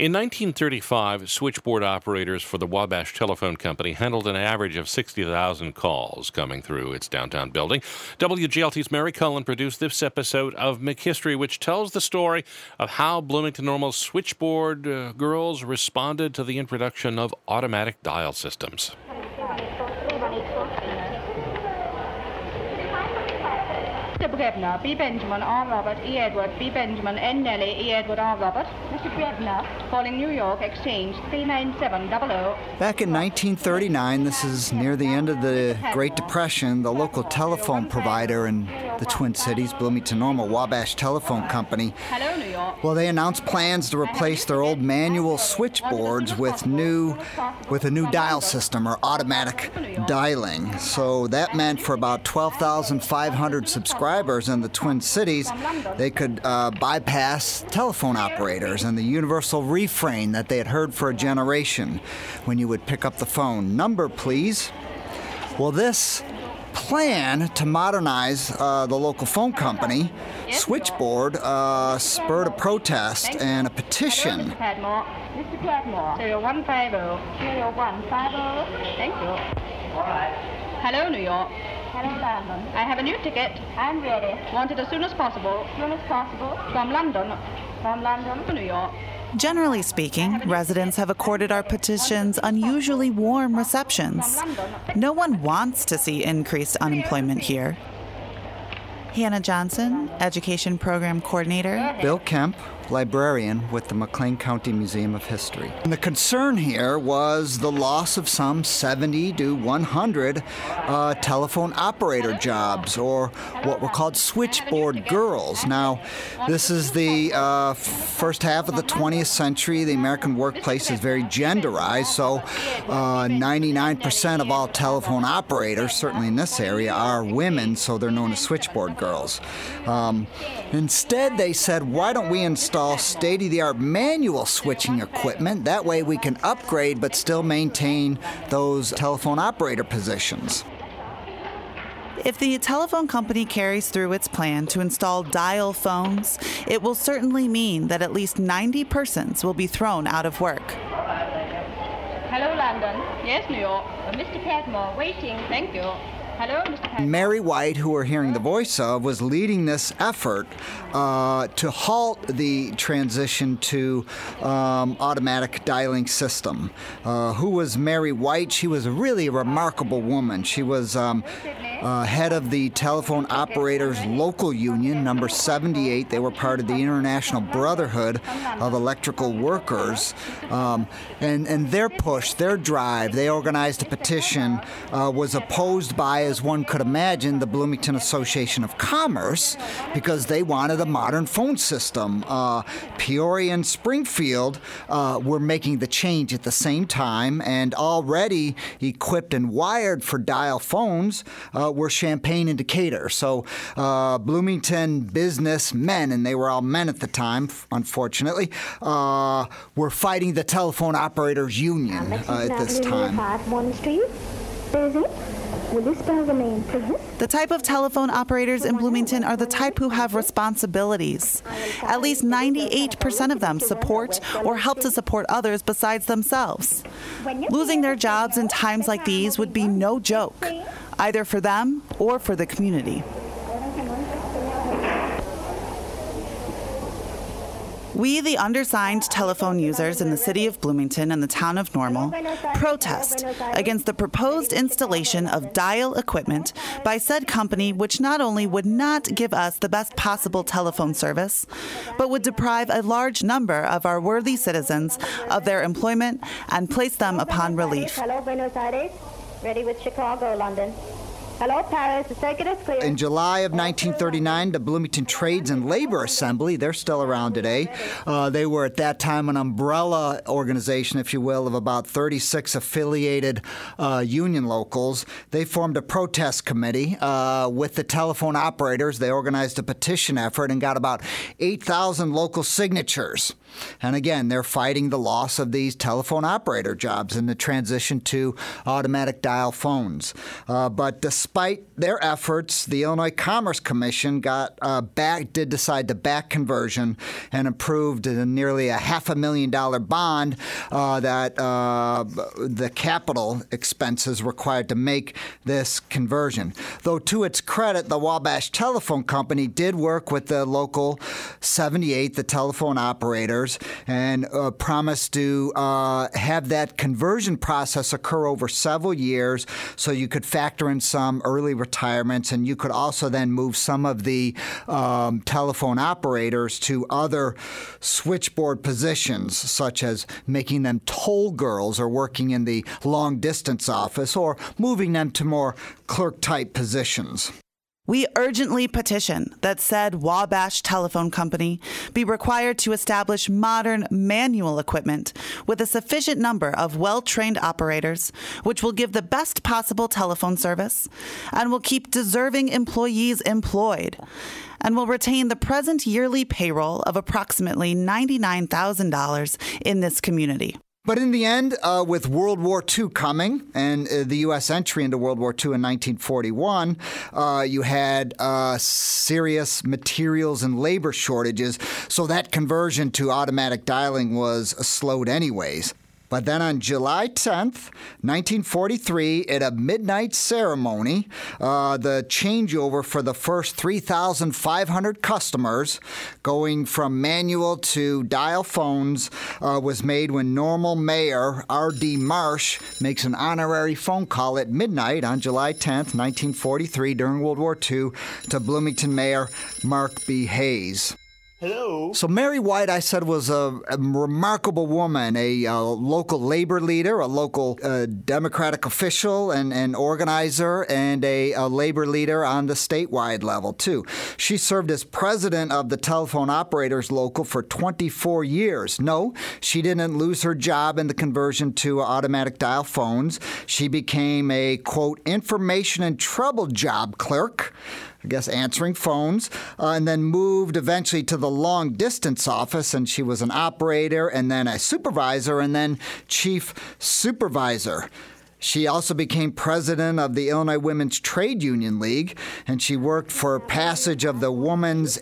In 1935, switchboard operators for the Wabash Telephone Company handled an average of 60,000 calls coming through its downtown building. WGLT's Mary Cullen produced this episode of McHistory, which tells the story of how Bloomington Normal's switchboard girls responded to the introduction of automatic dial systems. Mr. Brebner, B. Benjamin, R. Robert, E. Edward, B. Benjamin, N. Nellie, E. Edward, R. Robert. Mr. Brebner, calling New York, Exchange 39700. Back in 1939, this is near the end of the Great Depression, the local telephone provider in the Twin Cities, Bloomington Normal, Wabash Telephone Company, Hello, New York. well, they announced plans to replace their old manual switchboards with a new dial system, or automatic dialing. So that meant for about 12,500 subscribers in the Twin Cities, they could bypass telephone operators and the universal refrain that they had heard for a generation when you would pick up the phone. Number, please. Well, this plan to modernize the local phone company, Switchboard, spurred a protest and a petition. Mr. Padmore. 0150. Thank you. All right. Hello, New York. Hello, London. I have a new ticket. I'm ready. Want it as soon as possible. As soon as possible. From London to New York. Generally speaking, residents have accorded our petitions unusually warm receptions. No one wants to see increased unemployment here. Hannah Johnson, Education Program Coordinator. Bill Kemp, librarian with the McLean County Museum of History. And the concern here was the loss of some 70 to 100 telephone operator jobs, or what were called switchboard girls. Now, this is the first half of the 20th century. The American workplace is very genderized, so 99% of all telephone operators, certainly in this area, are women, so they're known as switchboard girls. Instead, they said, why don't we install state-of-the-art manual switching equipment? That way we can upgrade but still maintain those telephone operator positions. If the telephone company carries through its plan to install dial phones, it will certainly mean that at least 90 persons will be thrown out of work. Hello, London. Yes, New York. Mr. Padmore, waiting. Thank you. Hello, Mr. Padmore. Mary White, who we're hearing the voice of, was leading this effort to halt the transition to automatic dialing system. Who was Mary White? She was really a remarkable woman. She was head of the Telephone Operators Local Union, number 78. They were part of the International Brotherhood of Electrical Workers. And their push, their drive, they organized a petition, was opposed by, as one could imagine, the Bloomington Association of Commerce, because they wanted a modern phone system. Peoria and Springfield were making the change at the same time, and already equipped and wired for dial phones were Champaign and Decatur. So Bloomington businessmen, and they were all men at the time, unfortunately, were fighting the telephone operators union at this time. The type of telephone operators in Bloomington are the type who have responsibilities. At least 98% of them support or help to support others besides themselves. Losing their jobs in times like these would be no joke, either for them or for the community. We, the undersigned telephone users in the city of Bloomington and the town of Normal, protest against the proposed installation of dial equipment by said company, which not only would not give us the best possible telephone service, but would deprive a large number of our worthy citizens of their employment and place them upon relief. Hello, Buenos Aires. Ready with Chicago, London. Hello, Paris. The circuit is clear. In July of 1939, the Bloomington Trades and Labor Assembly, they're still around today. They were at that time an umbrella organization, if you will, of about 36 affiliated union locals. They formed a protest committee with the telephone operators. They organized a petition effort and got about 8,000 local signatures. And again, they're fighting the loss of these telephone operator jobs and the transition to automatic dial phones. But despite their efforts, the Illinois Commerce Commission did decide to back conversion and approved nearly a $500,000 bond that the capital expenses required to make this conversion. Though to its credit, the Wabash Telephone Company did work with the local 78, the telephone operators, and promised to have that conversion process occur over several years so you could factor in some early retirements, and you could also then move some of the telephone operators to other switchboard positions, such as making them toll girls or working in the long-distance office or moving them to more clerk-type positions. We urgently petition that said Wabash Telephone Company be required to establish modern manual equipment with a sufficient number of well-trained operators, which will give the best possible telephone service and will keep deserving employees employed, and will retain the present yearly payroll of approximately $99,000 in this community. But in the end, with World War II coming and the U.S. entry into World War II in 1941, you had serious materials and labor shortages, so that conversion to automatic dialing was slowed anyways. But then on July 10th, 1943, at a midnight ceremony, the changeover for the first 3,500 customers going from manual to dial phones was made when Normal Mayor R.D. Marsh makes an honorary phone call at midnight on July 10th, 1943, during World War II, to Bloomington Mayor Mark B. Hayes. Hello. So Mary White, I said, was a remarkable woman, a local labor leader, a local Democratic official and organizer, and a labor leader on the statewide level, too. She served as president of the Telephone Operators Local for 24 years. No, she didn't lose her job in the conversion to automatic dial phones. She became a, quote, information and trouble job clerk, I guess answering phones, and then moved eventually to the long-distance office, and she was an operator and then a supervisor and then chief supervisor. She also became president of the Illinois Women's Trade Union League, and she worked for passage of the Woman's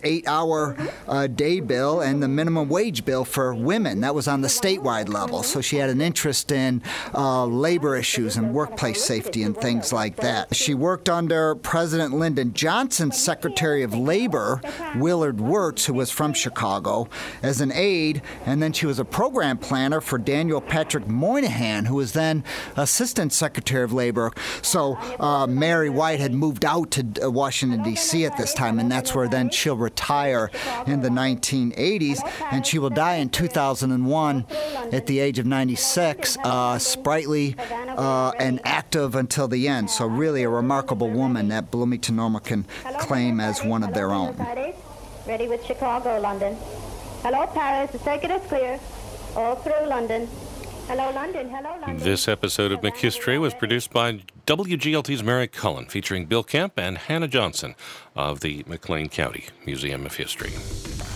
8-hour day bill and the minimum wage bill for women. That was on the statewide level. So she had an interest in labor issues and workplace safety and things like that. She worked under President Lyndon Johnson's Secretary of Labor, Willard Wirtz, who was from Chicago, as an aide, and then she was a program planner for Daniel Patrick Moynihan, who was then Assistant Secretary of Labor. So Mary White had moved out to Washington, D.C. at this time, and that's where then she'll retire in the 1980s, and she will die in 2001 at the age of 96, sprightly and active until the end. So really a remarkable woman that Bloomington Normal can claim as one of their own. Ready with Chicago, London. Hello, Paris. The circuit is clear. All through London. Hello, London. Hello, London. This episode of McHistory was produced by WGLT's Mary Cullen, featuring Bill Kemp and Hannah Johnson of the McLean County Museum of History.